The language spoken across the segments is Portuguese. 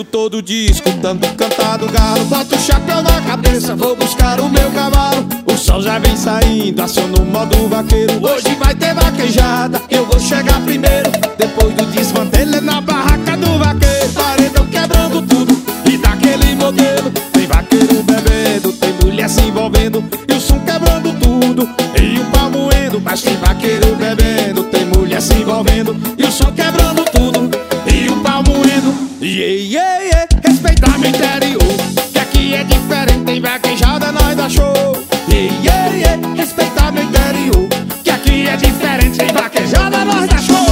cedo todo dia escutando cantar do galo. Boto o chapéu na cabeça, vou buscar o meu cavalo. O sol já vem saindo, aciono o modo vaqueiro. Hoje vai ter vaquejada, eu vou chegar primeiro. Depois do desmantelo é na barraca do vaqueiro. Paredão quebrando tudo e daquele modelo. Tem vaqueiro bebendo, tem mulher se envolvendo e o som quebrando tudo e o pau moendo. Mas tem vaqueiro bebendo, tem mulher se envolvendo e o som quebrando tudo e o pau moendo. Respeitar meu interior, que aqui é diferente, tem vaquejada, nós dá show. Respeitar meu interior, que aqui é diferente, tem vaquejada, nós dá show.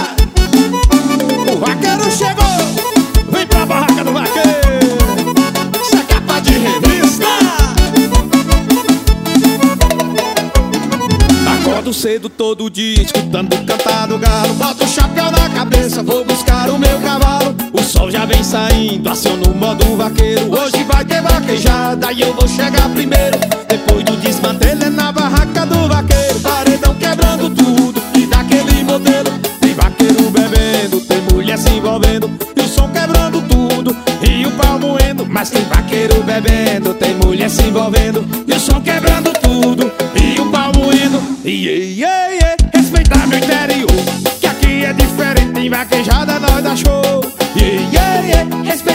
O vaqueiro chegou, vem pra barraca do vaqueiro. Isso é capa de revista. Acordo cedo todo dia escutando cantar do galo. Boto o chapéu na cabeça, vou buscar o meu cavalo. O sol já vem saindo, aciono o modo vaqueiro. Hoje vai ter vaquejada e eu vou chegar primeiro. Depois do desmantelo é na barraca do vaqueiro. Paredão quebrando tudo e daquele modelo. Tem vaqueiro bebendo, tem mulher se envolvendo e o som quebrando tudo e o pau moendo. Mas tem vaqueiro bebendo, tem mulher se envolvendo e o som quebrando tudo e o pau moendo. Respeitar meu interior, que aqui é diferente, tem vaquejada, nós dá show.